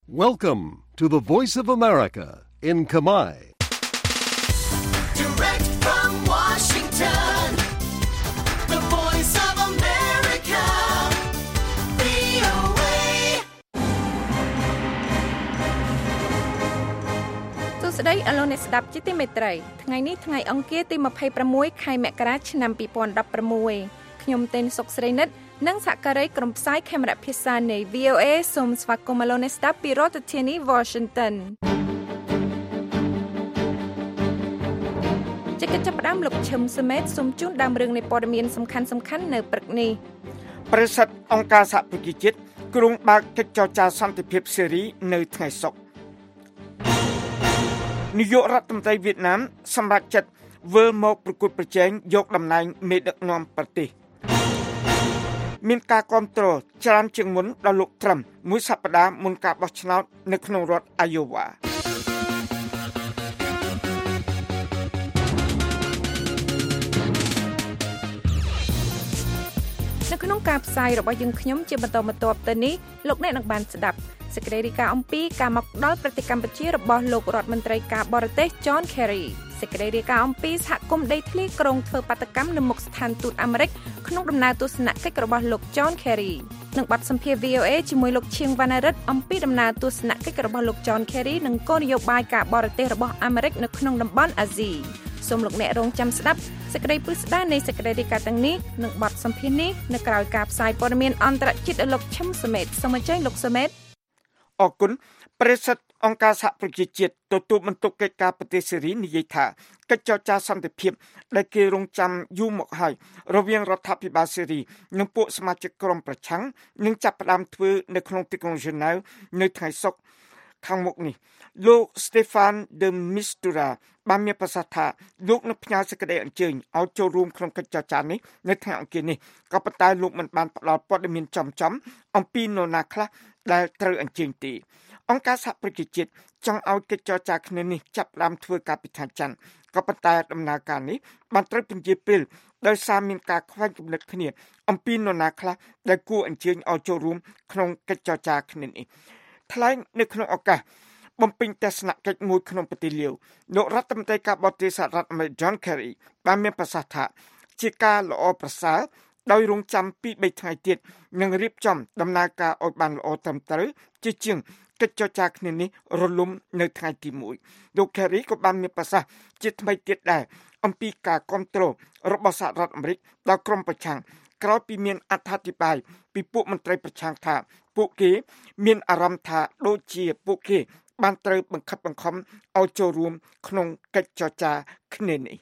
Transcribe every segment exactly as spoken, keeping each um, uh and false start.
Welcome to the Voice of America in Khmer. Direct from Washington, the Voice of America, វី អូ เอសួស្តីអស់លោកអ្នកស្ដាប់ជាទីមេត្រីថ្ងៃនេះថ្ងៃអង្គារទីยี่สิบหกខែមករាឆ្នាំยี่สิบสิบหกខ្ញុំទេនសុកស្រីនិតនិងសហការីក្រុមផ្សាយខេមរៈភាសានៃ វី អូ เอ សូមស្វាគមន៍លោកអ្នកស្ដាប់ពីរដ្ឋធានី Washington ជាកិច្ចចាប់ផ្ដើមលោកឈឹមសមេតសូមជូនដើមរឿងនៃព័ត៌មានសំខាន់ៗនៅព្រឹកនេះប្រសិទ្ធអង្គការសហប្រជាជាតិគ្រងបើកកិច្ចចរចាសន្តិភាពសេរីនៅថ្ងៃសុក្រនាយករដ្ឋមន្ត្រីវៀតណាមសម្រេចចិត្តវិលមកប្រគល់ប្រជែងយកតំណែងមេដឹកនាំប្រទេសមានការគាំទ្រច្រើនជាងមុនដល់លោកត្រឹមមួយសប្តាហ៍មុនការបោះឆ្នោតនៅក្នុងរដ្ឋអាយ៉ូវ៉ានៅក្នុងការផ្សាយរបស់យើងខ្ញុំជាបន្តបន្ទាប់ទៅនេះលោកអ្នកនឹងបានស្ដាប់សេចក្តីរាយការណ៍អំពីការមកដល់ប្រទេសកម្ពុជារបស់លោករដ្ឋមន្ត្រីការបរទេស John Kerry សេចក្តីរាយការណ៍អំពីសហគមន៍ដីធ្លីក្រុងធ្វើបាតកម្មនៅមុខស្ថានទូតអាមេរិកក្នុងដំណើរទស្សនកិច្ចរបស់លោក John Kerry និងបទសម្ភាសន៍ វី អូ เอ ជាមួយលោកឈៀងវណ្ណរិទ្ធអំពីដំណើរទស្សនកិច្ចរបស់លោក John Kerry និងគោលនយោបាយការបរទេសរបស់អាមេរិកនៅក្នុងតំបន់អាស៊ីសូមលោកអ្នករងចាំស្ដាប់សេចក្តីពិស្ដារនៃសេចក្តីរាយការណ៍ទាំងនេះនិងបទសម្ភាសន៍នេះនៅក្រៅការផ្សាយព័ត៌មានអន្តរជាតិរបស់លោកឈឹមសមេតសូមអញ្ជើញលោកសមេតអរគុណប្រសិទ្ធអង្គការសហប្រជាជាតិទទួលបន្ទុកកិច្ចការប្រទេសសេរីនិយាយថាកិច្ចចរចាសន្តិភាពដែលគេរងចាំយូរមកហើយរវាងរដ្ឋាភិបាលសេរីនិងពួកសមាជិកក្រុមប្រឆាំងនឹងចាប់ផ្ដើមធ្វើនៅក្នុងទីក្រុងហ្សឺណែវនៅថ្ងៃសុក្រខាងមុខនេះលោក Stefan de Mistura បានមានប្រសាសន៍ថាលោកនឹងផ្ញើសេចក្តីអញ្ជើញឲ្យចូលរួមក្នុងកិច្ចចរចានេះនៅថ្ងៃអង្គារនេះក៏ប៉ុន្តែលោកមិនបានផ្ដល់ព័ត៌មានចំចំអំពីនរណាខ្លះដែលត្រូវអញ្ជើញទេអង្គការសហប្រជាជាតិចង់ឲ្យកិច្ចចរចាគ្នានេះចាប់ផ្ដើមធ្វើការពីថ្ងៃច័ន្ទក៏ប៉ុន្តែដំណើរការនេះបានត្រូវពន្យាពេលដោយសារមានការខ្វែងគំនិតគ្នាអំពីនរណាខ្លះដែលគួរអញ្ជើញឲ្យចូលរួមក្នុងកិច្ចចរចាគ្នានេះថ្លែងនៅក្នុងឱកាសបំពេញទស្សនកិច្ចមួយក្នុងប្រទេសលាវលោករដ្ឋមន្ត្រីការបរទេសសហរដ្ឋអាមេរិក John Kerry បានមានប្រសាសន៍ថាជាការល្អប្រសើរដោយរងចាំពីរបីថ្ងៃទៀតនឹងរៀបចំដំណើរការឲ្យបានល្អត្រឹមត្រូវជាជាងកិច្ចចរចាគ្នានេះរលំនៅថ្ងៃទីមួយលោក Kerry ក៏បានមានប្រសាសន៍ជាថ្មីទៀតដែរអំពីការគ្រប់គ្រងរបស់សហរដ្ឋអាមេរិកដល់ក្រុមប្រឆាំងក្រោយពីមានអត្ថាធិប្បាយពីពួកមន្ត្រីប្រឆាំងថាពួកគេមានអារម្មណ៍ថាដូចជាពួកគេបានត្រូវបង្ខិតបង្ខំឲ្យចូលរួមក្នុងកិច្ចចរចាគ្នានេះ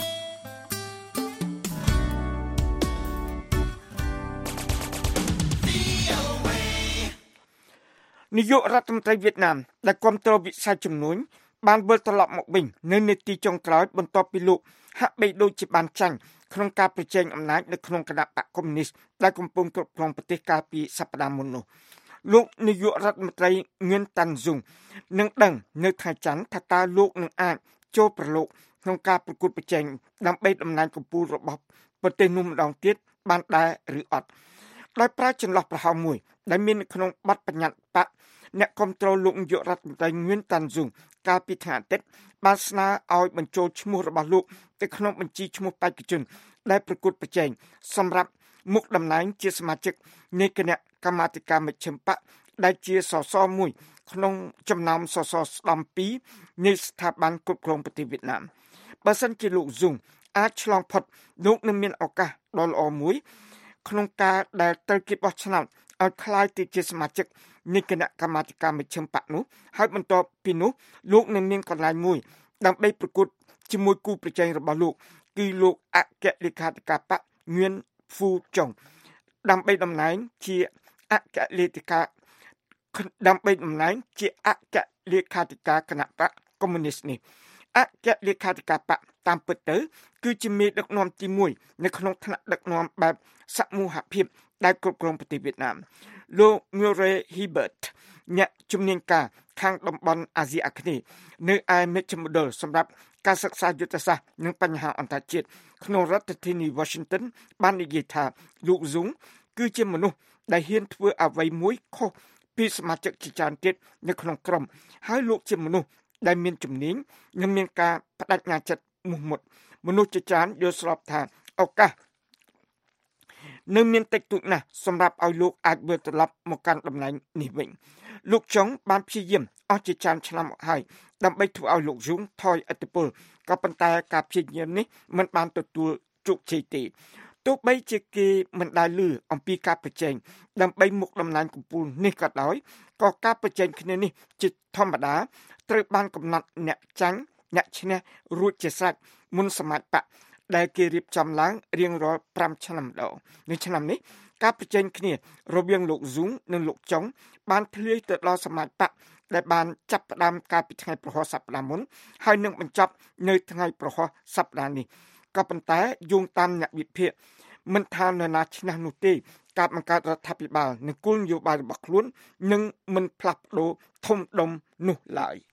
នាយករដ្ឋមន្ត្រីវៀតណាមដែលគ្រប់គ្រងវិស័យជំនួញបានវិលត្រឡប់មកវិញនៅនាទីចុងក្រោយបន្ទាប់ពីលោកហាក់បីដូចជាបានចាញ់ក្នុងការប្រជែងអំណាចនៅក្នុងគណៈបកកុម្មុយនីសដែលកំពុងគ្រប់គ្រងប្រទេសកាលពីសប្តាហ៍មុននោះលោកនាយករដ្ឋមន្ត្រីងឿនតាន់ស៊ុងនឹងដឹងនៅថ្ងៃច័ន្ទថាតើលោកនឹងអាចចូលប្រឡូកក្នុងការប្រកួតប្រជែងដើម្បីតំណែងកំពូលរបស់ប្រទេសនោះម្ដងទៀតបានដែរឬអត់ដោយប្រើចន្លោះប្រហោងមួយដែលមាននៅក្នុងបទបញ្ញត្តិបកអ្នកគ្រប់គ្រងលោកនាយករដ្ឋមន្ត្រីងឿនតាន់ស៊ុងកាលពីថ្ងៃអាទិត្យបានស្នើឲ្យបញ្ចូលឈ្មោះរបស់លោកទៅក្នុងបញ្ជីឈ្មោះបេក្ខជនដែលប្រកួតប្រជែងសម្រាប់មុខតំណែងជាសមាជិកនៃគណៈកម្មាធិការមជ្ឈិមបកដែលជាសសរមួយក្នុងចំណោមសសរស្ដំពីរនៃស្ថាប័នគ្រប់គ្រងប្រទេសវៀតណាមបើសិនជាលោកស៊ុងអាចឆ្លងផុតលោកនឹងមានឱកាសដ៏ល្អមួយក្នុងការដែលត្រូវគេបោះឆ្នោតឲ្យក្លាយទៅជាសមាជិកនៃគណៈកម្មាធិការមជ្ឈិមបកនោះហើយបន្ទាប់ពីនោះលោកនឹងមានកន្លែងមួយដើម្បីប្រកួតជាមួយគូប្រជែងរបស់លោកគឺលោកអគ្គលេខាធិការបកងឿនហ្វូចុងដើម្បីតំណែងជាអគ្គលេខាដើម្បីតំណែងជាអគ្គលេខាធិការគណៈបកកុម្មុយនីសនេះអគ្គលេខាធិការបកតាមពិតទៅគឺជាមេដឹកនាំទីមួយនៅក្នុងថ្នាក់ដឹកនាំបែបសមូហភាពដែលគ្រប់គ្រងប្រទេសវៀតណាមលោក Murray Hebert អ្នកជំនាញការខាងតំបន់អាស៊ីអាគ្នេយ៍នៅឯមជ្ឈមណ្ឌលសម្រាប់ការសិក្សាយុទ្ធសាស្ត្រនិងបញ្ហាអន្តរជាតិក្នុងរដ្ឋធានី Washington បាននិយាយថាលោកស៊ុងគឺជាមនុស្សដែលហ៊ានធ្វើអ្វីមួយខុសពីសមាជិកជាច្រើនទៀតនៅក្នុងក្រុមហើយលោកជាមនុស្សដែលមានជំនាញនិងមានការបដិញ្ញាចិត្តមោះមុតមនុស្សជាច្រើនយល់ស្របថាឱកាសនៅមានតិចតួចណាស់សម្រាប់ឲ្យលោកអាចវិលត្រឡប់មកកាន់តំណែងនេះវិញលោកចុងបានព្យាយាមអស់ជាច្រើនឆ្នាំមកហើយដើម្បីធ្វើឲ្យលោកយូងថយឥទ្ធិពលក៏ប៉ុន្តែការព្យាយាមនេះមិនបានទទួលជោគជ័យទេទោះបីជាគេមិនដែលឮអំពីការប្រជែងដើម្បីមុខតំណែងកំពូលនេះក៏ដោយក៏ការប្រជែងគ្នានេះជាធម្មតាត្រូវបានកំណត់អ្នកចាញ់អ្នកឈ្នះរួចជាស្រេចមុនសមាជបកដែលគេរៀបចំឡើងរៀងរាល់ប្រាំឆ្នាំម្ដងនៅឆ្នាំនេះការប្រជែងគ្នារវាងលោកស៊ុងនិងលោកចុងបានធ្លាយទៅដល់សមាជបកដែលបានចាប់ផ្ដើមកាលពីថ្ងៃប្រហ័សសប្តាហ៍មុនហើយនឹងបញ្ចប់នៅថ្ងៃប្រហ័សសប្តាហ៍នេះក៏ប៉ុន្តែយោងតាមអ្នកវិភាគមិនថានរណាឈ្នះនោះទេការបង្កើតរដ្ឋាភិបាលនិងគោលនយោបាយរបស់ខ្លួននឹងមិនផ្លាស់ប្ដូរធំដុំនោះឡើយ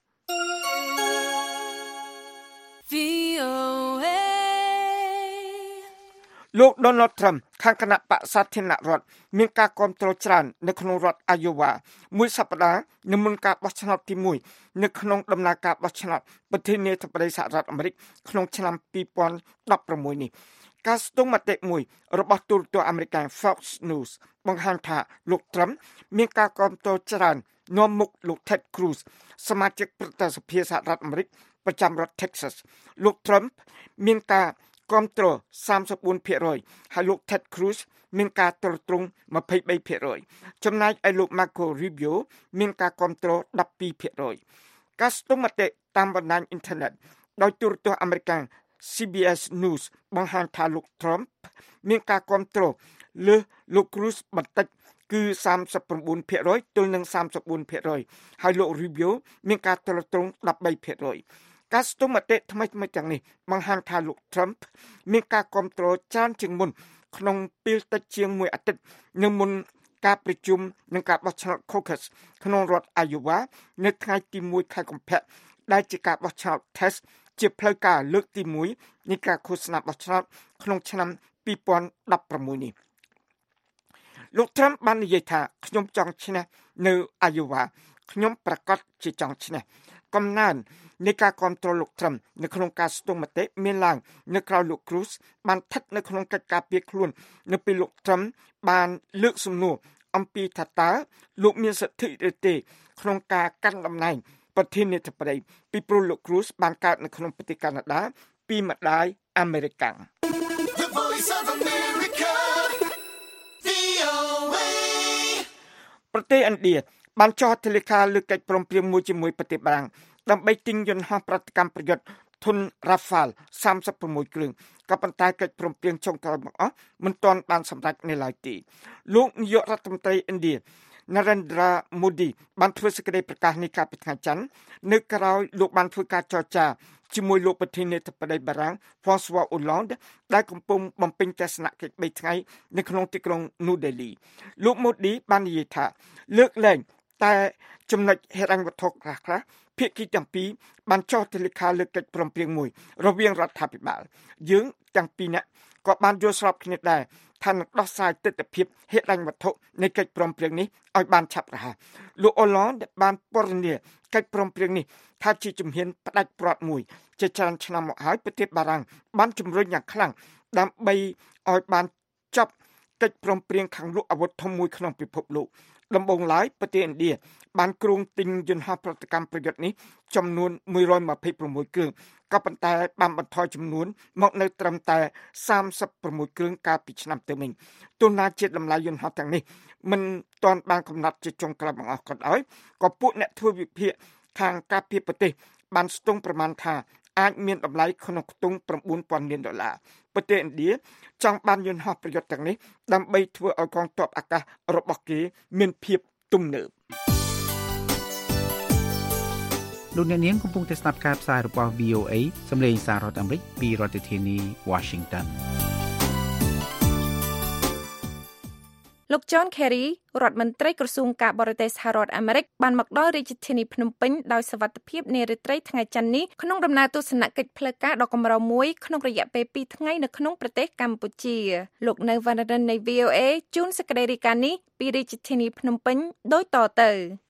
លោក Donald Trump ខាងគណៈបក្សសាធារណរដ្ឋមានការគាំទ្រច្រើននៅក្នុងរដ្ឋ Iowa មួយសប្តាហ៍នៅមុនការបោះឆ្នោតទីមួយនៅក្នុងដំណើរការបោះឆ្នោតប្រធានាធិបតីសហរដ្ឋអាមេរិកក្នុងឆ្នាំពីរពាន់ដប់ប្រាំមួយនេះការស្ទង់មតិមួយរបស់ទូរទស្សន៍អាមេរិក Fox News បង្ហាញថាលោក Trump មានការគាំទ្រច្រើននាំមុខលោក Ted Cruz សមាជិកប្រតិសភាសហរដ្ឋអាមេរិកប្រចាំរដ្ឋ Texas លោក Trump មានការគាំទ្រសាមសិបបួនភាគរយ ហើយលោក Ted Cruz មានការទ្រទ្រង់ម្ភៃបីភាគរយ ចំណែកឯលោក Marco Rubio មានការគាំទ្រដប់ពីរភាគរយ ការស្ទង់មតិតាមបណ្ដាញអ៊ីនធឺណិតដោយទូរទស្សន៍អាមេរិក C B S News បង្ហាញថាលោក Trump មានការគាំទ្រលើសលោក Cruz បន្តិចគឺសាមសិប៩ភាគរយ ទល់នឹងសាមសិបបួនភាគរយ ហើយលោក Rubio មានការទ្រទ្រង់ដប់បីភាគរយ ការស្ទង់មតិថ្មីៗទាំងនេះបង្ហាញថាលោក Trump មានការគាំទ្រច្រើនជាងមុនក្នុងពេលតិចជាងមួយអាទិត្យនៅមុនការប្រជុំនឹងការបោះឆ្នោត Caucus ក្នុងរដ្ឋ Iowa នៅថ្ងៃទីមួយខែកុម្ភៈដែលជាការបោះឆ្នោត Test ជាផ្លូវការលើកទីមួយនៃការឃោសនាបោះឆ្នោតក្នុងឆ្នាំពីរពាន់ដប់ប្រាំមួយនេះលោក Trump បាននិយាយថាខ្ញុំចង់ឈ្នះនៅ Iowa ខ្ញុំប្រកាសជាចង់ឈ្នះកំណើននៃការគ្រប់គ្រងលោក Trump នៅក្នុងការស្ទង់មតិមានឡើងនៅក្រៅលោក Cruz បានស្ថិតនៅក្នុងកិច្ចការពារខ្លួននៅពេលលោក Trump បានលើកសំណួរអំពីថាតើលោកមានសិទ្ធិឬទេក្នុងការកាន់តំណែងប្រធានាធិបតីពីព្រោះលោក Cruz បានកើតនៅក្នុងប្រទេសកាណាដាពីម្ដាយអាមេរិកាំង The Voice of America វី អូ អេប្រទេសឥណ្ឌាបានចុះហត្ថលេខាលើកិច្ចព្រមព្រៀងមួយជាមួយប្រទេសបារាំងដើម្បីទិញយន្តហោះប្រតិកម្មប្រយុទ្ធធុន Rafale សាមសិប៦គ្រឿងក៏ប៉ុន្តែកិច្ចព្រមព្រៀងចុងក្រោយបង្អស់មិនទាន់បានសម្រេចនៅឡើយទេលោកនាយករដ្ឋមន្ត្រីឥណ្ឌា Narendra Modi បានធ្វើសេចក្តីប្រកាសនេះកាលពីថ្ងៃច័ន្ទនៅក្រោយលោកបានធ្វើការចរចាជាមួយលោកប្រធានាធិបតីបារាំង François Hollande ដែលកំពុងបំពេញទស្សនកិច្ចបីថ្ងៃនៅក្នុងទីក្រុង New Delhi លោក Modi បាននិយាយថាលើកលែងតែចំណុចហិរញ្ញវត្ថុខ្លះៗភាគីទាំងពីរបានចុះហត្ថលេខាលើកិច្ចព្រមព្រៀងមួយរវាងរដ្ឋាភិបាលយើងទាំងពីរនាក់ក៏បានយល់ស្របគ្នាដែរថានឹងដោះស្រាយទិដ្ឋភាពហិរញ្ញវត្ថុនៃកិច្ចព្រមព្រៀងនេះឲ្យបានឆាប់រហ័សលោកអូឡង់បានពណ៌នាកិច្ចព្រមព្រៀងនេះថាជាជំហានផ្ដាច់ព្រាត់មួយជាច្រើនឆ្នាំមកហើយប្រទេសបារាំងបានជំរុញយ៉ាងខ្លាំងដើម្បីឲ្យបានចប់កិច្ចព្រមព្រៀងខាងលក់អាវុធធំមួយក្នុងពិភពលោកដំបូងឡើយប្រទេសឥណ្ឌាបានគ្រោងទិញយន្តហោះប្រតិកម្មប្រយុទ្ធនេះចំនួនមួយរយម្ភៃប្រាំមួយគ្រឿងក៏ប៉ុន្តែបានបន្ថយចំនួនមកនៅត្រឹមតែសាមសិបប្រាំមួយគ្រឿងកាលពីឆ្នាំទៅវិញទោះណាជាតម្លៃយន្តហោះទាំងនេះមិនទាន់បានកំណត់ជាចុងក្រោយបង្អស់ក៏ដោយក៏ពួកអ្នកធ្វើវិភាគខាងការពារប្រទេសបានស្ទង់ប្រមាណថាអាចមានតម្លៃក្នុងខ្ទង់៩ពាន់លានដុល្លារប្រទេសឥណ្ឌាចង់បានយន្តហោះប្រយុទ្ធទាំងនេះដើម្បីធ្វើឲ្យកងទ័ពអាកាសរបស់គេមានភាពទំនើបលោកអ្នកនាងកំពុងតែស្ដាប់ការផ្សាយរបស់ វី អូ អេ សំឡេងសាររដ្ឋអាមេរិកពីរដ្ឋធានី Washington លោក John Kerry រដ្ឋមន្ត្រីក្រសួងការបរទេសសហរដ្ឋអាមេរិកបានមកដល់រាជធានីភ្នំពេញដោយសុវត្ថិភាពនារាត្រីថ្ងៃច័ន្ទនេះក្នុងដំណើរទស្សនកិច្ចផ្លូវការដ៏កម្រមួយក្នុងរយៈពេលពីរថ្ងៃនៅក្នុងប្រទេសកម្ពុជាលោកនៅវណ្ណរិននៃ វី អូ เอ ជូនសេចក្តីរាយការណ៍នេះពីរាជធានីភ្នំពេញដូចតទៅ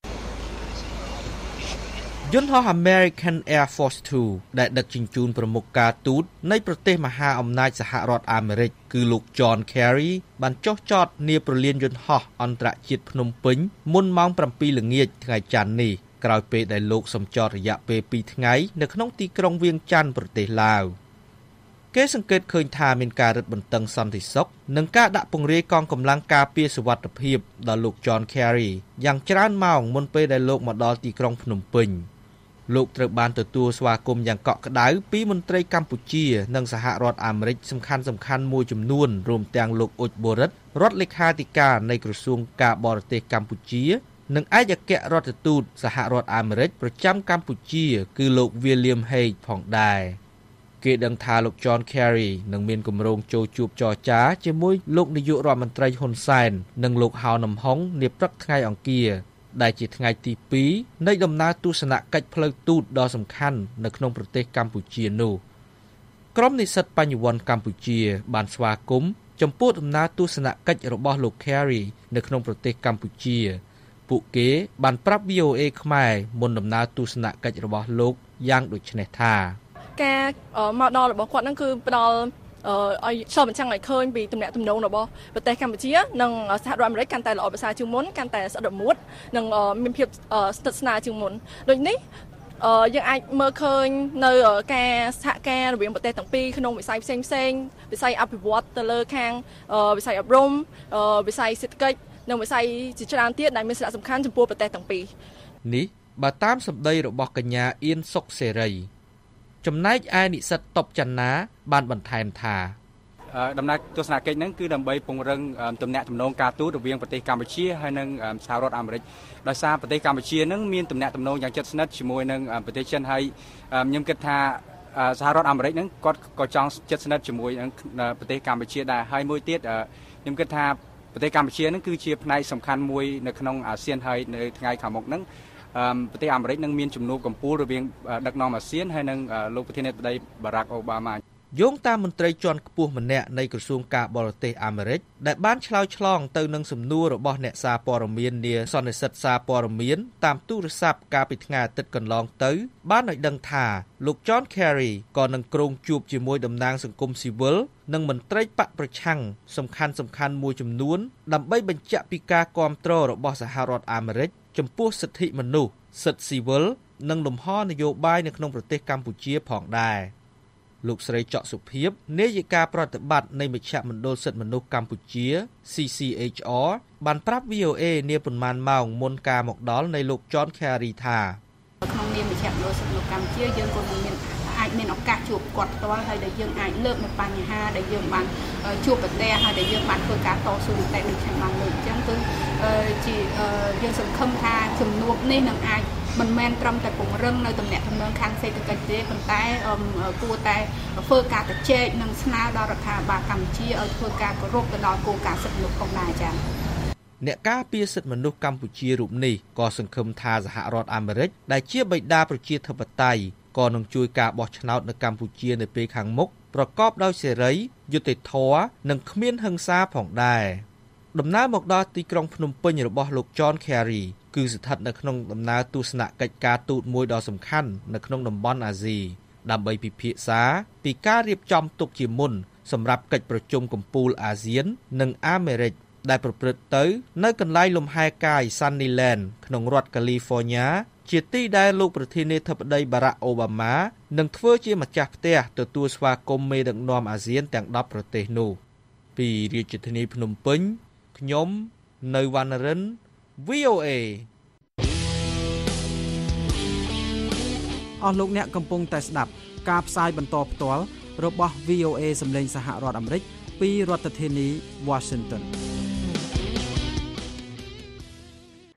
យន្តហោះ American Air Force ทู ដែលដឹកជញ្ជូនប្រមុខការទូតនៃប្រទេសមហាអំណាចសហរដ្ឋអាមេរិកគឺលោក John Kerry បានចុះចតនាប្រលានយន្តហោះអន្តរជាតិភ្នំពេញមុនម៉ោងប្រាំពីរល្ងាចថ្ងៃច័ន្ទនេះក្រោយពេលដែលលោកសម្ចតរយៈពេលពីរថ្ងៃនៅក្នុងទីក្រុងវៀងច័ន្ទប្រទេសឡាវគេសង្កេតឃើញថាមានការរឹតបន្តឹងសន្តិសុខនិងការដាក់ពង្រាយកងកម្លាំងការពារសុវត្ថិភាពដល់លោក John Kerry យ៉ាងច្រើនម៉ោងមុនពេលដែលលោកមកដល់ទីក្រុងភ្នំពេញលោកត្រូវបានទទួលស្វាគមន៍យ៉ាងកក់ក្ដៅពីមន្ត្រីកម្ពុជានិងសហរដ្ឋអាមេរិកសំខាន់សំខាន់មួយចំនួនរួមទាំងលោកអ៊ុចបូរិតរដ្ឋលេខាធិការនៃក្រសួងការបរទេសកម្ពុជានិងឯកអគ្គរដ្ឋទូតសហរដ្ឋអាមេរិកប្រចាំកម្ពុជាគឺលោក William Hague ផងដែរគេដឹងថាលោក John Kerry នឹងមានគម្រោងចូលជួបចរចាជាមួយលោកនាយករដ្ឋមន្ត្រីហ៊ុនសែននិងលោកហៅនំហុងនាព្រឹកថ្ងៃអង្គារដែលជាថ្ងៃទីពីរនៃដំណើរទស្សនកិច្ចផ្លូវទូតដ៏សំខាន់នៅក្នុងប្រទេសកម្ពុជានោះក្រុមនិស្សិតបញ្ញវន្តកម្ពុជាបានស្វាគមន៍ចំពោះដំណើរទស្សនកិច្ចរបស់លោក Kerry នៅក្នុងប្រទេសកម្ពុជាពួកគេបានប្រាប់ វី អូ เอ ខ្មែរមុនដំណើរទស្សនកិច្ចរបស់លោកយ៉ាងដូចនេះថាការមកដល់របស់គាត់ហ្នឹងគឺផ្ដល់ឲ្យឆ្លុះបញ្ចាំងឲ្យឃើញពីទំនាក់ទំនងរបស់ប្រទេសកម្ពុជានិងសហរដ្ឋអាមេរិកកាន់តែល្អប្រសើរជាងមុនកាន់តែស្អិតរមួតនិងមានភាពស្និទ្ធស្នាលជាងមុនដូចនេះយើងអាចមើលឃើញនៅការសហការរវាងប្រទេសទាំងពីរក្នុងវិស័យផ្សេងផ្សេងវិស័យអភិវឌ្ឍទៅលើខាងវិស័យអប់រំវិស័យសេដ្ឋកិច្ចនិងវិស័យជាច្រើនទៀតដែលមានសារៈសំខាន់ចំពោះប្រទេសទាំងពីរនេះបើតាមសម្ដីរបស់កញ្ញាអៀនសុកសេរីចំណែកឯនិស្សិតតុបច័ន្ទណាបានបន្ថែមថាដំណើរទស្សនកិច្ចហ្នឹងគឺដើម្បីពង្រឹងទំនាក់ទំនងការទូតរវាងប្រទេសកម្ពុជាហើយនិងសហរដ្ឋអាមេរិកដោយសារប្រទេសកម្ពុជាហ្នឹងមានទំនាក់ទំនងយ៉ាងជិតស្និទ្ធជាមួយនឹងប្រទេសចិនហើយខ្ញុំគិតថាសហរដ្ឋអាមេរិកហ្នឹងគាត់ក៏ចង់ជិតស្និទ្ធជាមួយនឹងប្រទេសកម្ពុជាដែរហើយមួយទៀតខ្ញុំគិតថាប្រទេសកម្ពុជាហ្នឹងគឺជាផ្នែកសំខាន់មួយនៅក្នុងអាស៊ានហើយនៅថ្ងៃខាងមុខហ្នឹងប្រទេសអាមេរិកនឹងមានជំនួបកំពូលរវាងដឹកនាំអាស៊ានហើយនិងលោកប្រធានាធិបតីបារ៉ាក់អូបាម៉ាយោងតាមមន្ត្រីជាន់ខ្ពស់ម្នាក់នៃក្រសួងការបរទេសអាមេរិកដែលបានឆ្លើយឆ្លងទៅនឹងសំណួររបស់អ្នកសារព័ត៌មាននាសន្និសីទសារព័ត៌មានតាមទូរស័ព្ទកាលពីថ្ងៃអាទិត្យកន្លងទៅបានឲ្យដឹងថាលោក John Kerry ក៏នឹងគ្រោងជួបជាមួយតំណាងសង្គមស៊ីវិលនិងមន្ត្រីបកប្រឆាំងសំខាន់សំខាន់មួយចំនួនដើម្បីបញ្ជាក់ពីការគាំទ្ររបស់សហរដ្ឋអាមេរិកចំពោះសិទ្ធិមនុស្សសិទ្ធិស៊ីវិលនិងលំហនយោបាយនៅក្នុងប្រទេសកម្ពុជាផងដែរលោកស្រីច័កសុភាពនាយិកាប្រតិបត្តិនៃមជ្ឈមណ្ឌលសិទ្ធិមនុស្សកម្ពុជា ซี ซี เอช អារ បានប្រាប់ វី អូ เอ នាប៉ុន្មានម៉ោងមុនការមកដល់នៃលោក John Kerry ថាក្នុងនាមមជ្ឈមណ្ឌលសិទ្ធិមនុស្សកម្ពុជាយើងក៏មានអាចមានឱកាសជួបគាត់ផ្ទាល់ហើយដែលយើងអាចលើកនៅបញ្ហាដែលយើងបានជួបប្រទះហើយដែលយើងបានធ្វើការតស៊ូតែដូចខ្ញុំបានលើកអញ្ចឹងគឺជាយើងសង្ឃឹមថាជំនួបនេះនឹងអាចមិនមែនត្រឹមតែពង្រឹងនៅទំនាក់ទំនងខាងសេដ្ឋកិច្ចទេប៉ុន្តែគួរតែធ្វើការជជែកនិងស្នើដល់រដ្ឋាភិបាលកម្ពុជាឲ្យធ្វើការគោរពទៅដល់គោលការណ៍សិទ្ធិមនុស្សផងដែរចា៎អ្នកការពារសិទ្ធិមនុស្សកម្ពុជារូបនេះក៏សង្ឃឹមថាសហរដ្ឋអាមេរិកដែលជាបិតាប្រជាធិបតេយ្យក៏នឹងជួយការបោះឆ្នោតនៅកម្ពុជានៅពេលខាងមុខប្រកបដោយសេរីយុត្តិធម៌និងគ្មានហិង្សាផងដែរដំណើរមកដល់ទីក្រុងភ្នំពេញរបស់លោក John Kerry គឺស្ថិតនៅក្នុងដំណើរទស្សនកិច្ចការទូតមួយដ៏សំខាន់នៅក្នុងតំបន់អាស៊ីដើម្បីពិភាក្សាពីការរៀបចំទុកជាមុនសម្រាប់កិច្ចប្រជុំកំពូលអាស៊ាននិងអាមេរិកដែលប្រព្រឹត្តទៅនៅកន្លែងលំហែកាយ Sunnyland ក្នុងរដ្ឋ California ជាទីដែលលោកប្រធានាធិបតីបារ៉ាក់អូបាម៉ានឹងធ្វើជាម្ចាស់ផ្ទះទទួលស្វាគមន៍មេដឹកនាំអាស៊ានទាំងដប់ប្រទេសនោះពីរាជធានីភ្នំពេញខ្ញុំនៅវណ្ណរិន វី អូ เอអស់លោកអ្នកកំពុងតែស្ដាប់ការផ្សាយបន្តផ្ទាល់របស់ វី អូ เอ សម្លេងសហរដ្ឋអាមេរិកពីរដ្ឋធានី Washington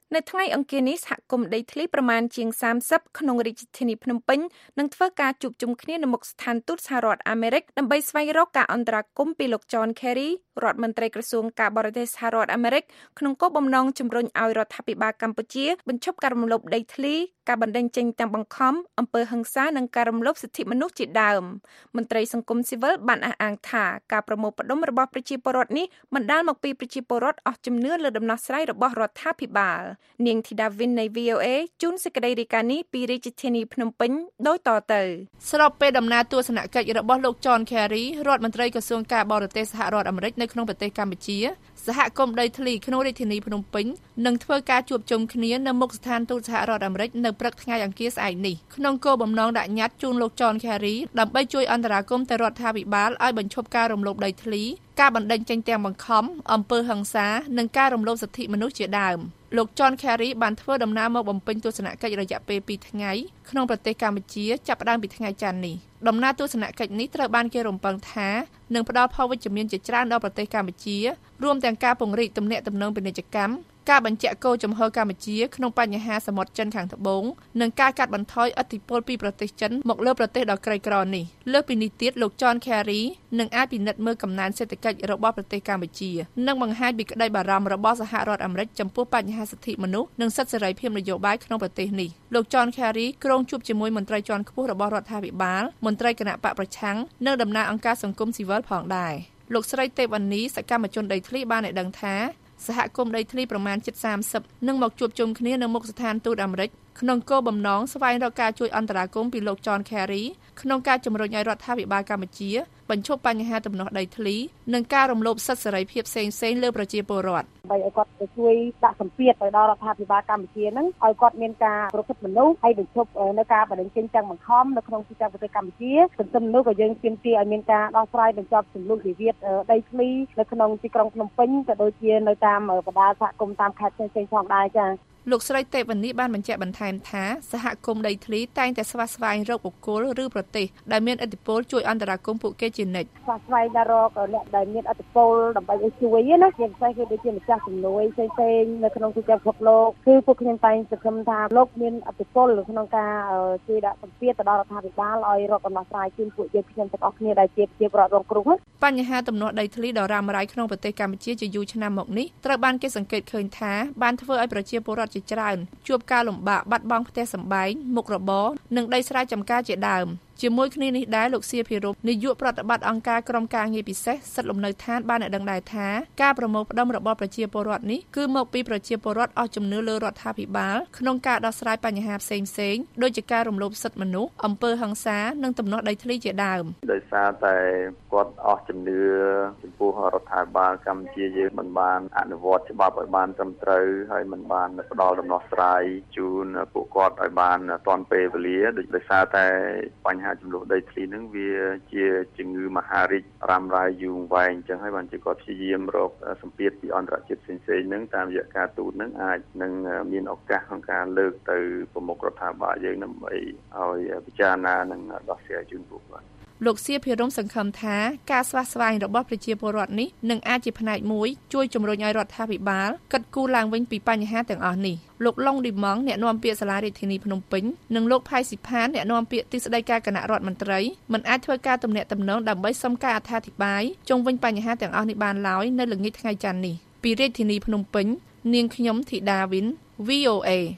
នៅថ្ងៃអង្គារនេះសហគមន៍ដីធ្លីប្រមាណជាងសាមសិបក្នុងរាជធានីភ្នំពេញនឹងធ្វើការជួបជុំគ្នានៅមុខស្ថានទូតសហរដ្ឋអាមេរិកដើម្បីស្វែងរកការអន្តរាគមន៍ពីលោក John Kerry រដ្ឋមន្ត្រីក្រសួងការបរទេសសហរដ្ឋអាមេរិកក្នុងគោលបំណងជំរុញឲ្យរដ្ឋាភិបាលកម្ពុជាបញ្ឈប់ការរំលោភដីធ្លីការបណ្តេញចេញទាំងបង្ខំអំពើហិង្សានិងការរំលោភសិទ្ធិមនុស្សជាដើមមន្ត្រីសង្គមស៊ីវិលបានអះអាងថាការប្រមូលផ្ដុំរបស់ប្រជាពលរដ្ឋនេះបណ្ដាលមកពីប្រជាពលរដ្ឋអស់ជំនឿលើដំណោះស្រាយរបស់រដ្ឋាភិបាលនាងធីតាវិននៃ វី អូ អេ ជូនសេចក្តីរាយការណ៍នេះពីរាជធានីភ្នំពេញដូចតទៅស្របពេលដំណើរទស្សនកិច្ចរបស់លោក John Kerry រដ្ឋមន្ត្រីក្រសួងការបរទេសសហរដ្ឋអាមេរិកនៅក្នុងប្រទេសកម្ពុជាសហគមន៍ដីធ្លីក្នុងរាជធានីភ្នំពេញនឹងធ្វើការជួបជុំគ្នានៅមុខស្ថានទូតសហរដ្ឋអាមេរិកនៅព្រឹកថ្ងៃអង្គារស្អែកនេះក្នុងគោលបំណងដាក់ញត្តិជូនលោក John Kerry ដើម្បីជួយអន្តរាគមន៍ទៅរដ្ឋាភិបាលឲ្យបញ្ឈប់ការរំលោភដីធ្លីការបណ្តេញចេញទាំងបង្ខំអំពើហិង្សានិងការរំលោភសិទ្ធិមនុស្សជាដើមលោក John Kerry បានធ្វើដំណើរមកបំពេញទស្សនកិច្ចរយៈពេលពីរថ្ងៃក្នុងប្រទេសកម្ពុជាចាប់ផ្ដើមពីថ្ងៃច័ន្ទនេះដំណើរទស្សនកិច្ចនេះត្រូវបានគេរំពឹងថានឹងផ្ដល់ផលវិជ្ជមានជាច្រើនដល់ប្រទេសកម្ពុជារួមទាំងការពង្រីកទំនាក់ទំនងពាណិជ្ជកម្មការបញ្ជាក់គោលចំហកម្ពុជាក្នុងបញ្ហាសមុទ្រចិនខាងត្បូងនិងការកាត់បន្ថយឥទ្ធិពលពីប្រទេសចិនមកលើប្រទេសដ៏ក្រីក្រនេះលើសពីនេះទៀតលោក John Kerry នឹងអាចពិនិត្យមើលកំណើនសេដ្ឋកិច្ចរបស់ប្រទេសកម្ពុជានិងបង្ហាញពីក្តីបារម្ភរបស់សហរដ្ឋអាមេរិកចំពោះបញ្ហាសិទ្ធិមនុស្សនិងសិទ្ធិសេរីភាពនយោបាយក្នុងប្រទេសនេះលោក John Kerry គ្រោងជួបជាមួយមន្ត្រីជាន់ខ្ពស់របស់រដ្ឋាភិបាលមន្ត្រីគណៈបកប្រឆាំងនិងតំណាងអង្គការសង្គមស៊ីវិលផងដែរលោកស្រីទេវនីសកម្មជនដីធ្លីបានឲ្យដឹងថាសហគមន៍ដីធ្លីប្រមាណជិតសាមសិបនឹងមកជួបជុំគ្នានៅមុខស្ថានទូតអាមេរិកក្នុងគោលបំណងស្វែងរកការជួយអន្តរាគមន៍ពីលោក John Kerry ក្នុងការជំរុញឲ្យរដ្ឋាភិបាលកម្ពុជាបញ្ឈប់បញ្ហាទំនាស់ដីធ្លីនិងការរំលោភសិទ្ធិសេរីភាពផ្សេងៗលើប្រជាពលរដ្ឋដើម្បីឲ្យគាត់ជួយដាក់សម្ពាធទៅដល់រដ្ឋាភិបាលកម្ពុជាហ្នឹងឲ្យគាត់មានការប្រព្រឹត្តមនុស្សហើយបញ្ឈប់នៅការបណ្តេញចេញទាំងបង្ខំនៅក្នុងទីតាំងប្រទេសកម្ពុជាសង្គមនោះក៏យើងទាមទារឲ្យមានការដោះស្រាយបញ្ចប់ចំនួនវិវាទដីធ្លីនៅក្នុងទីក្រុងភ្នំពេញក៏ដូចជានៅតាមបណ្ដាសហគមន៍តាមខេត្តផ្សេងៗផងដែរចា៎លោកស្រីទេវនីបានបញ្ជាក់បន្ថែមថាសហគមន៍ដីធ្លីតែងតែស្វះស្វែងរកបុគ្គលឬប្រទេសដែលមានឥទ្ធិពលជួយអន្តរាគមន៍ពួកគេជានិច្ចស្វះស្វែងរកអ្នកដែលមានឥទ្ធិពលដើម្បីឲ្យជួយណាជាពិសេសគឺដូចជាម្ចាស់ជំនួយផ្សេងៗនៅក្នុងទីក្រុងពិភពលោកគឺពួកខ្ញុំតែងសង្ឃឹមថាលោកមានឥទ្ធិពលក្នុងការជួយដាក់សម្ពាធទៅដល់រដ្ឋាភិបាលឲ្យរកដំណោះស្រាយជូនពួកយើងខ្ញុំទាំងអស់គ្នាដែលជាប្រជាពលរដ្ឋរងគ្រោះបញ្ហាទំនាស់ដីធ្លីដ៏រ៉ាំរ៉ៃក្នុងប្រទេសកម្ពុជាជាយូរឆ្នាំមកនេះត្រូវបានគេសង្កេតឃើញថាបានធ្វើឲ្យប្រជាពលរដ្ឋជាច្រើនជួបការលំបាកបាត់បង់ផ្ទះសម្បែងមុខរបរនិងដីស្រែចម្ការជាដើមជាមួយគ្នានេះដែរលោកសៀភិរមនាយកប្រតិបត្តិអង្គការក្រុមការងារពិសេសសិទ្ធិលំនៅឋានបានឲ្យដឹងដែរថាការប្រមូលផ្ដុំរបស់ប្រជាពលរដ្ឋនេះគឺមកពីប្រជាពលរដ្ឋអស់ជំនឿលើរដ្ឋាភិបាលក្នុងការដោះស្រាយបញ្ហាផ្សេងៗដូចជាការរំលោភសិទ្ធិមនុស្សអំពើហិង្សានិងទំនាស់ដីធ្លីជាដើមដោយសារតែគាត់អស់ជំនឿចំពោះរដ្ឋាភិបាលកម្ពុជាយើងមិនបានអនុវត្តច្បាប់ឲ្យបានត្រឹមត្រូវហើយមិនបានផ្ដល់ដំណោះស្រាយជូនពួកគាត់ឲ្យបានទាន់ពេលវេលាដោយសារតែបញ្ហាចំនួនដីធ្លីហ្នឹងវាជាជំងឺមហារីករ៉ាំរ៉ៃយូរវែងអញ្ចឹងហើយបានជាគាត់ព្យាយាមរកសម្ពាធពីអន្តរជាតិផ្សេងៗហ្នឹងតាមរយៈការទូតហ្នឹងអាចនឹងមានឱកាសក្នុងការលើកទៅប្រមុខរដ្ឋាភិបាលយើងដើម្បីឲ្យពិចារណានិងដោះស្រាយជូនពួកគាត់លោកសៀភិរមសង្ឃឹមថាការស្វះស្វែងរបស់ប្រជាពលរដ្ឋនេះនឹងអាចជាផ្នែកមួយជួយជំរុញឲ្យរដ្ឋាភិបាលកិត្តគូរឡើងវិញពីបញ្ហាទាំងអស់នេះលោកឡុងឌីម៉ង់អ្នកនាំពាក្យសាលារដ្ឋាភិបាលភ្នំពេញនិងលោកផៃស៊ីផានអ្នកនាំពាក្យទីស្តីការគណៈរដ្ឋមន្ត្រីមិនអាចធ្វើការទំនាក់ទំនងដើម្បីសុំការអត្ថាធិប្បាយជុំវិញបញ្ហាទាំងអស់នេះបានឡើយនៅល្ងាចថ្ងៃច័ន្ទនេះពីរាជធានីភ្នំពេញនាងខ្ញុំធីតាវិន វី អូ អេ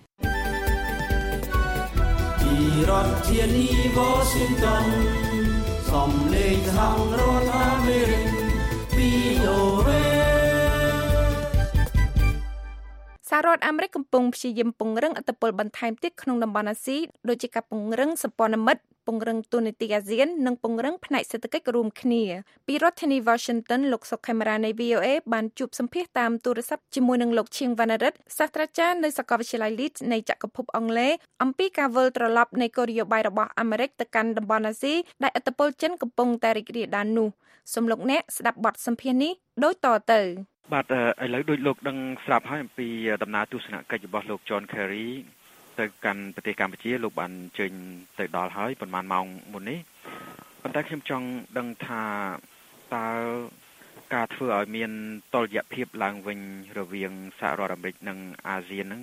ពីរដ្ឋធានី Washingtonសំឡេងសហរដ្ឋអាមេរិក វី អូ អេសហរដ្ឋអាមេរិកកំពុងព្យាយាមពង្រឹងអធិបតេយ្យបន្ថែមទៀតក្នុងតំបន់អាស៊ីដូចជាការពង្រឹងសម្ព័ន្ធមិត្តពង្រឹងទូនាទីអាស៊ាននិងពង្រឹងផ្នែកសេដ្ឋកិច្ចរួមគ្នាពីរដ្ឋធានី Washington លោកសុកខេមរានៃ វី អូ អេ បានជួបសម្ភាសតាមទូរស័ព្ទជាមួយនឹងលោកឈៀងវណ្ណរិទ្ធសាស្ត្រាចារ្យនៅសាកលវិទ្យាល័យ Leeds នៃចក្រភពអង់គ្លេសអំពីការវិលត្រឡប់នៃគោលនយោបាយរបស់អាមេរិកទៅកាន់តំបន់អាស៊ីដែលឥទ្ធិពលចិនកំពុងតែរីករាលដាលនោះសូមលោកអ្នកស្ដាប់បទសម្ភាសនេះដូចតទៅបាទឥឡូវដូចលោកដឹងស្រាប់ហើយអំពីដំណើរទស្សនកិច្ចរបស់លោក John Kerry ទៅកាន់ប្រទេសកម្ពុជាលោកបានចេញទៅដល់ហើយប្រហែលម៉ោងមុននេះប៉ុន្តែខ្ញុំចង់ដឹងថាតើការធ្វើឲ្យមានតុល្យភាពឡើងវិញរវាងសហរដ្ឋអាមេរិកនិងអាស៊ានហ្នឹង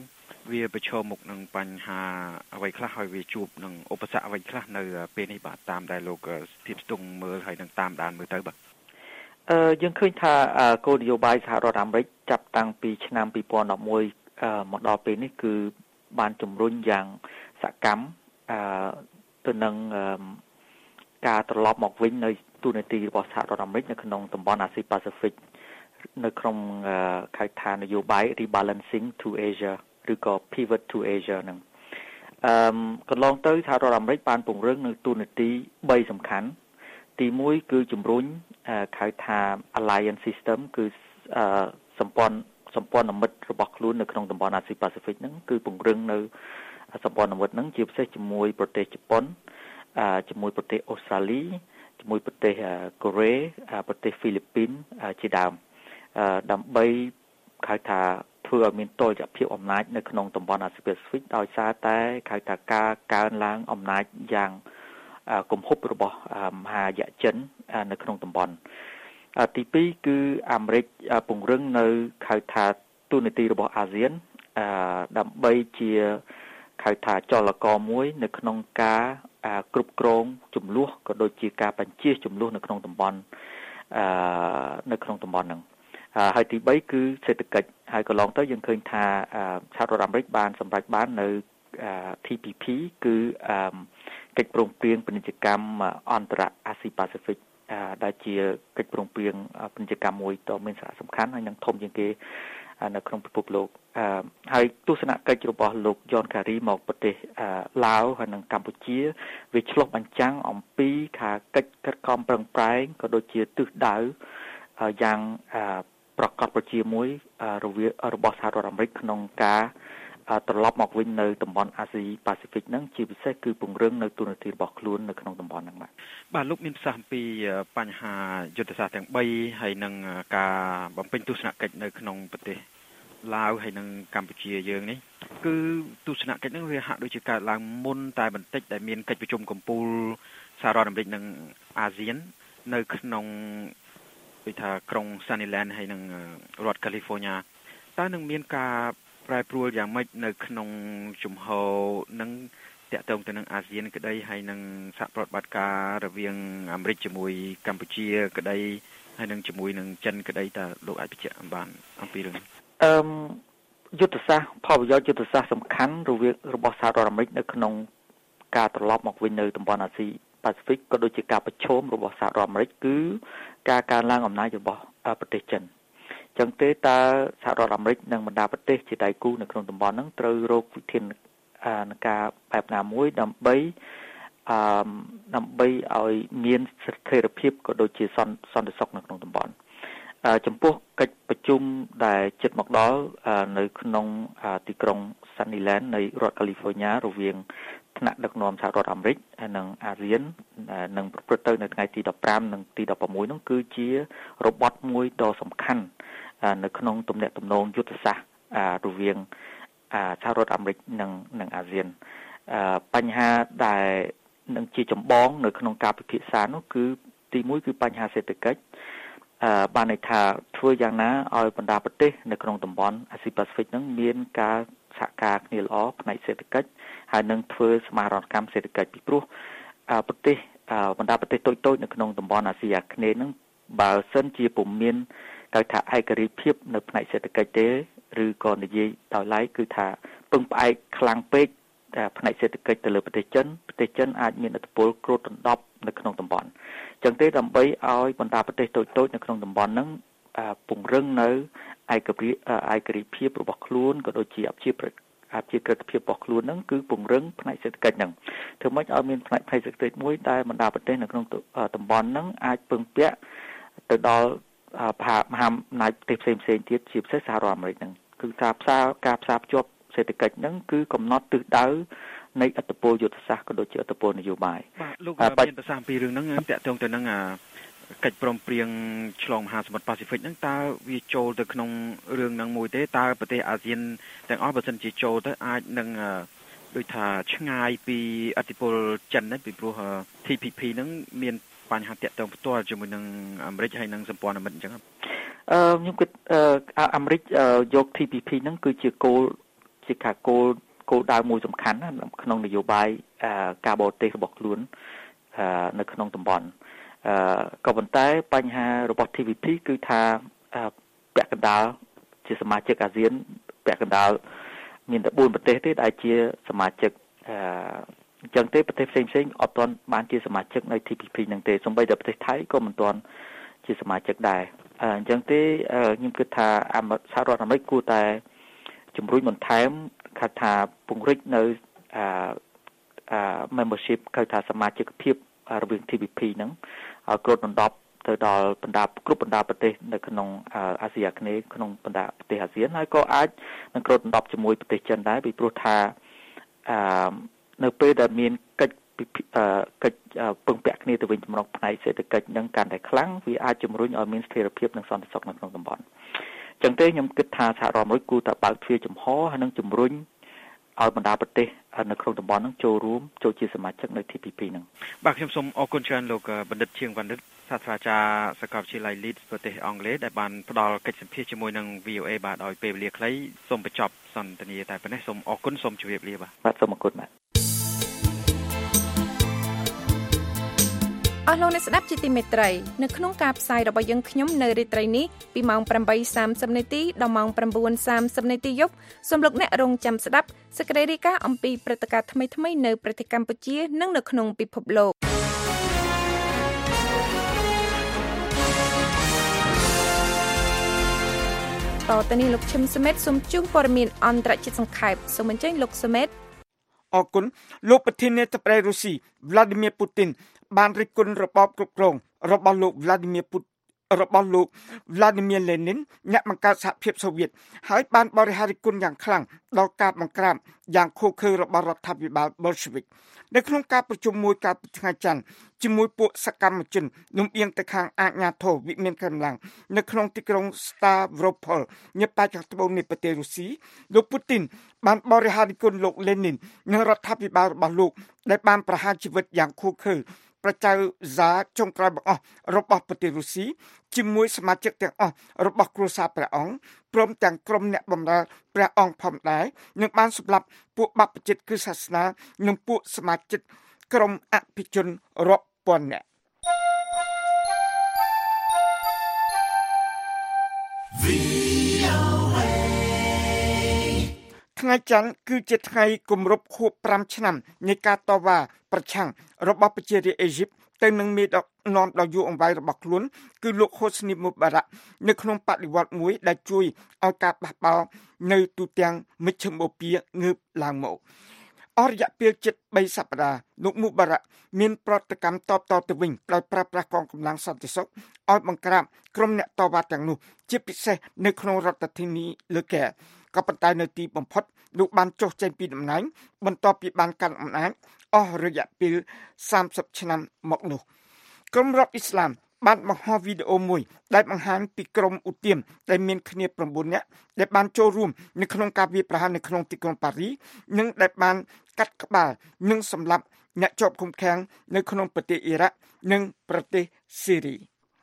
វាប្រឈមមុខនឹងបញ្ហាអ្វីខ្លះហើយវាជួបនឹងឧបសគ្គអ្វីខ្លះនៅពេលនេះបាទតាមដែលលោកភាពស្ទង់មើលហើយនឹងតាមដានមើលទៅបាទអឺយើងឃើញថាគោលនយោបាយសហរដ្ឋអាមេរិកចាប់តាំងពីឆ្នាំពីរពាន់ដប់មួយមកដល់ពេលនេះគឺបានជំរុញយ៉ាងសកម្មអឺទៅនឹងការត្រឡប់មកវិញនៅទូនាទីរបស់សហរដ្ឋអាមេរិកនៅក្នុងតំបន់អាស៊ីប៉ាស៊ីហ្វិកនៅក្នុងខៅថានយោបាយ rebalancing to Asia ឬក៏ pivot to Asia ហ្នឹងអឺកន្លងទៅសហរដ្ឋអាមេរិកបានពង្រឹងនៅទូនាទីបីសំខាន់ទីមួយគឺជំរុញហៅថា alliance system គឺសម្ព័ន្ធសម្ព័ន្ធមិត្តរបស់ខ្លួននៅក្នុងតំបន់អាស៊ីប៉ាស៊ីហ្វិកហ្នឹងគឺពង្រឹងនៅសម្ព័ន្ធមិត្តហ្នឹងជាពិសេសជាមួយប្រទេសជប៉ុនជាមួយប្រទេសអូស្ត្រាលីជាមួយប្រទេសកូរ៉េប្រទេសហ្វីលីពីនជាដើមដើម្បីហៅថាធ្វើឲ្យមានតុល្យភាពអំណាចនៅក្នុងតំបន់អាស៊ីប៉ាស៊ីហ្វិកដោយសារតែហៅថាការកើនឡើងអំណាចយ៉ាងគំហុបរបស់មហាយៈចិននៅក្នុងតំបន់ទីពីរគឺអាមេរិកពង្រឹងនៅហៅថាទូនាទីរបស់អាស៊ានដើម្បីជាហៅថាចលករមួយនៅក្នុងការគ្រប់គ្រងចំនួនក៏ដូចជាការបញ្ជាចំនួននៅក្នុងតំបន់នៅក្នុងតំបន់ហ្នឹងហើយទីបីគឺសេដ្ឋកិច្ចហើយកន្លងទៅយើងឃើញថាសហរដ្ឋអាមេរិកបានសម្រេចបាននៅ T P P គឺកិច្ចព្រមព្រៀងពាណិជ្ជកម្មអន្តរអាស៊ីប៉ាស៊ីហ្វិកដែលជាកិច្ចព្រមព្រៀងពាណិជ្ជកម្មមួយដ៏មានសារៈសំខាន់ហើយនិងធំជាងគេនៅក្នុងពិភពលោកហើយទស្សនកិច្ចរបស់លោក John Kerry មកប្រទេសឡាវហើយនិងកម្ពុជាវាឆ្លុះបញ្ចាំងអំពីថាកិច្ចខិតខំប្រឹងប្រែងក៏ដូចជាទិសដៅយ៉ាងប្រកបជាមួយរវាងរបស់សហរដ្ឋអាមេរិកក្នុងការត្រឡប់មកវិញនៅតំបន់អាស៊ីប៉ាស៊ីហ្វិកហ្នឹងជាពិសេសគឺពង្រឹងនៅទូនាទីរបស់ខ្លួននៅក្នុងតំបន់ហ្នឹងបាទបាទលោកមានប្រសាសន៍អំពីបញ្ហាយុទ្ធសាស្ត្រទាំងបីហើយនិងការបំពេញទស្សនកិច្ចនៅក្នុងប្រទេសឡាវហើយនិងកម្ពុជាយើងនេះគឺទស្សនកិច្ចហ្នឹងវាហាក់ដូចជាកើតឡើងមុនតែបន្តិចដែលមានកិច្ចប្រជុំកំពូលសហរដ្ឋអាមេរិកនិងអាស៊ាននៅក្នុងដូចថាក្រុង Sunnyland ហើយនិងរដ្ឋ California តើនឹងមានការប្រែប្រួលយ៉ាងម៉េចនៅក្នុងជំហរនឹងតាក់ទងទៅនឹងអាស៊ានក្តីហើយនឹងសហប្រតិបត្តិការរវាងអាមេរិកជាមួយកម្ពុជាក្តីហើយនឹងជាមួយនឹងចិនក្តីតើលោកអាចបញ្ជាក់បានអំពីរឿងនេះអឺយុទ្ធសាស្ត្រផលប្រយោជន៍យុទ្ធសាស្ត្រសំខាន់រវាងរបស់សហរដ្ឋអាមេរិកនៅក្នុងការត្រឡប់មកវិញនៅតំបន់អាស៊ីប៉ាស៊ីហ្វិកក៏ដូចជាការប្រឈមរបស់សហរដ្ឋអាមេរិកគឺការកើនឡើងអំណាចរបស់ប្រទេសចិនចឹងទេតើសហរដ្ឋអាមេរិកនិងបណ្ដាប្រទេសជាដៃគូនៅក្នុងតំបន់ហ្នឹងត្រូវរកវិធានការបែបណាមួយដើម្បីអឺដើម្បីឲ្យមានស្ថិរភាពក៏ដូចជាសន្តិសុខនៅក្នុងតំបន់ចំពោះកិច្ចប្រជុំដែលជិតមកដល់នៅក្នុងទីក្រុង Sunnyland នៃរដ្ឋ California រវាងថ្នាក់ដឹកនាំសហរដ្ឋអាមេរិកនិងអាស៊ាននឹងប្រព្រឹត្តទៅនៅថ្ងៃទីដប់ប្រាំនិងទីដប់ប្រាំមួយនោះគឺជារបត់មួយដ៏សំខាន់នៅក្នុងទំនាក់ទំនងយុទ្ធសាស្ត្ររវាងសហរដ្ឋអាមេរិកនិងនិងអាស៊ានបញ្ហាដែលនឹងជាចម្បងនៅក្នុងការពិភាក្សានោះគឺទីមួយគឺបញ្ហាសេដ្ឋកិច្ចបានន័យថាធ្វើយ៉ាងណាឲ្យបណ្ដាប្រទេសនៅក្នុងតំបន់អាស៊ីប៉ាស៊ីហ្វិកហ្នឹងមានការសហការគ្នាល្អផ្នែកសេដ្ឋកិច្ចហើយនឹងធ្វើសមាហរណកម្មសេដ្ឋកិច្ចពីព្រោះប្រទេសបណ្ដាប្រទេសតូចៗនៅក្នុងតំបន់អាស៊ីអាគ្នេយ៍ហ្នឹងបើសិនជាពុំមានគេថាឯករាជ្យភាពនៅផ្នែកសេដ្ឋកិច្ចទេឬក៏និយាយដោយឡែកគឺថាពឹងផ្អែកខ្លាំងពេកផ្នែកសេដ្ឋកិច្ចទៅលើប្រទេសចិនប្រទេសចិនអាចមានឥទ្ធិពលគ្របដណ្ដប់នៅក្នុងតំបន់អញ្ចឹងទេដើម្បីឲ្យបណ្ដាប្រទេសតូចៗនៅក្នុងតំបន់ហ្នឹងពង្រឹងនៅឯករាជ្យឯករាជ្យភាពរបស់ខ្លួនក៏ដូចជាអភិជាអភិជាក្រិតភាពរបស់ខ្លួនហ្នឹងគឺពង្រឹងផ្នែកសេដ្ឋកិច្ចហ្នឹងធ្វើម៉េចឲ្យមានផ្នែកផ្នែកសេដ្ឋកិច្ចមួយដែលបណ្ដាប្រទេសនៅក្នុងតំបន់ហ្នឹងអាចពឹងពាក់ទៅដល់មហាអំណាចប្រទេសផ្សេងផ្សេងទៀតជាពិសេសសហរដ្ឋអាមេរិកហ្នឹងគឺការផ្សារការផ្សារភ្ជាប់សេដ្ឋកិច្ចហ្នឹងគឺកំណត់ទិសដៅនៃឥទ្ធិពលយុទ្ធសាស្ត្រក៏ដូចជាឥទ្ធិពលនយោបាយបាទលោកមានប្រសាសន៍ពីរឿងហ្នឹងតាក់ទងទៅនឹងកិច្ចព្រមព្រៀងឆ្លងមហាសមុទ្រប៉ាស៊ីហ្វិកហ្នឹងតើវាចូលទៅក្នុងរឿងហ្នឹងមួយទេតើប្រទេសអាស៊ានទាំងអស់បើសិនជាចូលទៅអាចនឹងដូចថាឆ្ងាយពីឥទ្ធិពលចិនហ្នឹងពីព្រោះ T P P ហ្នឹងមានបញ្ហាតាក់ទងផ្ទាល់ជាមួយនឹងអាមេរិកហើយនិងសម្ព័ន្ធមិត្តអញ្ចឹងអឺខ្ញុំគិតអាមេរិកយក T P P ហ្នឹងគឺជាគោលជាការគោលគោលដៅមួយសំខាន់ណាក្នុងនយោបាយការបរទេសរបស់ខ្លួននៅក្នុងតំបន់អឺក៏ប៉ុន្តែបញ្ហារបស់ ที វី พี គឺថាពាក់កណ្ដាលជាសមាជិកអាស៊ានពាក់កណ្ដាលមានតែបួនប្រទេសទេដែលជាសមាជិកអឺអញ្ចឹងទេប្រទេសផ្សេងៗអត់ទាន់បានជាសមាជិកនៅ ที พี พี នឹងទេសូម្បីតែប្រទេសថៃក៏មិនទាន់ជាសមាជិកដែរអញ្ចឹងទេខ្ញុំគិតថាសហរដ្ឋអាមេរិកគួរតែជំរុញបន្ថែមថាពង្រីកនៅអឺ membership គឺថាសមាជិកភាពរវាង ที វី พี ហ្នឹងឲ្យគ្របដណ្ដប់ទៅដល់បណ្ដាគ្រប់បណ្ដាប្រទេសនៅក្នុងអាស៊ីអាគ្នេយ៍ក្នុងបណ្ដាប្រទេសអាស៊ានហើយក៏អាចនឹងគ្របដណ្ដប់ជាមួយប្រទេសចិនដែរពីព្រោះថាអឺនៅពេលដែលមានកិច្ចកិច្ចពឹងពាក់គ្នាទៅវិញទៅមកផ្នែកសេដ្ឋកិច្ចនឹងកាន់តែខ្លាំងវាអាចជំរុញឲ្យមានស្ថិរភាពនិងសន្តិសុខនៅក្នុងតំបន់អញ្ចឹងទេខ្ញុំគិតថាសហរដ្ឋអាមេរិកគួរតែបើកទ្វារចំហហើយនឹងជំរុញឲ្យបណ្ដាប្រទេសនៅក្នុងតំបន់ហ្នឹងចូលរួមចូលជាសមាជិកនៅ ที พี พี ហ្នឹងបាទខ្ញុំសូមអរគុណច្រើនលោកបណ្ឌិតឈៀងវណ្ណិតសាស្ត្រាចារ្យសាកលវិទ្យាល័យ Leeds ប្រទេសអង់គ្លេសដែលបានផ្ដល់កិច្ចសម្ភាសន៍ជាមួយនឹង វី អូ เอ បាទឲ្យពេលវេលាខ្លីសូមបញ្ចប់សន្ទនាតែប៉ុណ្ណេះសូមអរគុណសូមជម្រាបលាបាទបាទសូមអរគុណបាទអស់លោកអ្នកស្ដាប់ជាទីមេត្រីនៅក្នុងការផ្សាយរបស់យើងខ្ញុំនៅរាត្រីនេះពីម៉ោង ប្រាំបីសាមសិប នាទីដល់ម៉ោង ប្រាំបួនសាមសិប នាទីយប់សូមលោកអ្នករងចាំស្ដាប់សេចក្តីរាយការណ៍អំពីព្រឹត្តិការណ៍ថ្មីៗនៅប្រទេសកម្ពុជានិងនៅក្នុងពិភពលោកតទៅនេះលោកឈឹមសមេតសូមជូនព័ត៌មានអន្តរជាតិសង្ខេបសូមអញ្ជើញលោកសមេតអរគុណលោកប្រធានាធិបតីរុស្ស៊ី Vladimir Putin បានរិះគន់របបគ្រប់គ្រងរបស់លោក Vladimir Putin របស់លោក Vladimir Lenin អ្នកបង្កើតសហភាពសូវៀតហើយបានបរិហារិគុណយ៉ាងខ្លាំងដល់ការបង្ក្រាបយ៉ាងឃោរឃៅរបស់រដ្ឋាភិបាល Bolshevik នៅក្នុងការប្រជុំមួយកាលពីថ្ងៃច័ន្ទជាមួយពួកសកម្មជនលំអៀងទៅខាងអាជ្ញាធរវិមានកម្លាំងនៅក្នុងទីក្រុង Stavropol នៅប៉ែកខាងត្បូងនៃប្រទេសរុស្ស៊ីលោក Putin បានបរិហារិគុណលោក Lenin និងរដ្ឋាភិបាលរបស់លោកដែលបានប្រហារជីវិតយ៉ាងឃោរឃៅប្រជាហ្សាចុងក្រោយបង្អស់របស់ប្រទេសរុស្ស៊ីជាមួយសមាជិកទាំងអស់របស់គ្រួសារព្រះអង្គព្រមទាំងក្រុមអ្នកបម្រើព្រះអង្គផងដែរនិងបានសម្លាប់ពួកបព្វជិតគឺសាសនានិងពួកសមាជិកក្រុមអភិជនរាប់ពាន់នាក់ថ្ងៃច័ន្ទគឺជាថ្ងៃគម្រប់ខួបប្រាំឆ្នាំនៃការតវ៉ាប្រឆាំងរបស់ប្រជារាស្ត្រអេស៊ីបទៅនឹងមេដឹកនាំដ៏យូរអង្វែងរបស់ខ្លួនគឺលោកហូស្នីមូបារ៉ាក់នៅក្នុងបដិវត្តន៍មួយដែលជួយឲ្យការបះបោរនៅទូទាំងមជ្ឈមបូព៌ាងើបឡើងមកអស់រយៈពេលជិតបីសប្តាហ៍លោកមូបារ៉ាក់មានប្រតិកម្មតបតទៅវិញដោយប្រើប្រាស់កងកម្លាំងសន្តិសុខឲ្យបង្ក្រាបក្រុមអ្នកតវ៉ាទាំងនោះជាពិសេសនៅក្នុងរដ្ឋធានីលើកែក៏ប៉ុន្តែនៅទីបំផុតលោកបានចុះចេញពីតំណែងបន្ទាប់ពីបានកាន់អំណាចអស់រយៈពេលសាមសិបឆ្នាំមកនោះក្រុមរដ្ឋអ៊ីស្លាមបានបង្ហោះវីដេអូមួយដែលបង្ហាញពីក្រុមឧទាមដែលមានគ្នាប្រាំបួននាក់ដែលបានចូលរួមនៅក្នុងការវាយប្រហារនៅក្នុងទីក្រុងប៉ារីសនិងដែលបានកាត់ក្បាលនិងសម្លាប់អ្នកជាប់ឃុំឃាំងនៅក្នុងប្រទេសអ៊ីរ៉ាក់និងប្រទេសស៊ីរី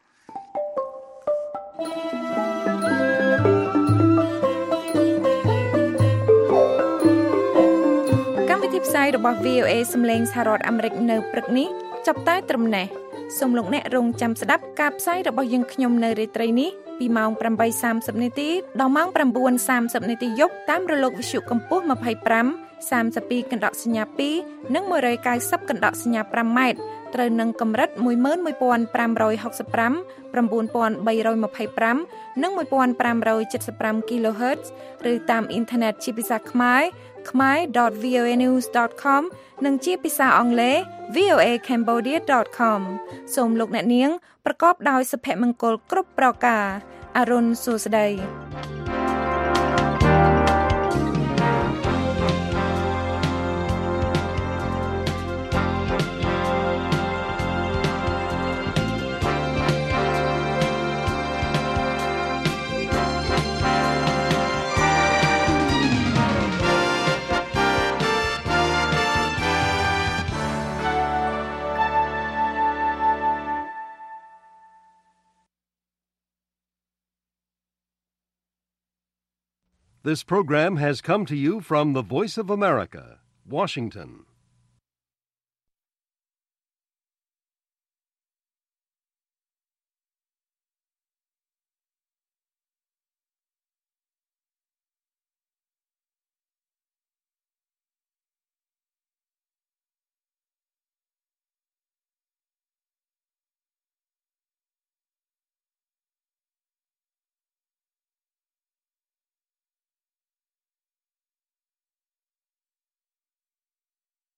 ផ្សាយរបស់ វី អូ เอ សំឡេងសហរដ្ឋអាមេរិកនៅព្រឹកនេះចាប់តែត្រឹមនេះសូមលោកអ្នករងចាំស្ដាប់ការផ្សាយរបស់យើងខ្ញុំនៅរាត្រីនេះពីម៉ោង ប្រាំបីសាមសិប នាទីដល់ម៉ោង ប្រាំបួនសាមសិប នាទីយប់តាមរលកវិទ្យុកម្ពស់ ម្ភៃប្រាំ សាមសិបពីរ កណ្ដកសញ្ញាពីរ និង មួយរយកៅសិប កណ្ដកសញ្ញាប្រាំ ម៉ែត្រត្រូវនឹងកម្រិត មួយម៉ឺនមួយពាន់ប្រាំរយហុកសិបប្រាំ ប្រាំបួនពាន់បីរយម្ភៃប្រាំ និង មួយពាន់ប្រាំរយседសិបប្រាំ kHz ឬតាមអ៊ីនធឺណិតជាភាសាខ្មែរខ្មែរ ដត វី អូ เอ news ដត com និងជាភាសាអង់គ្លេស វី អូ เอ cambodia ដត com សូមលោកអ្នកនាងប្រកបដោយសុភមង្គលគ្រប់ប្រការអរុនសុស្ដី This program has come to you from the Voice of America, Washington.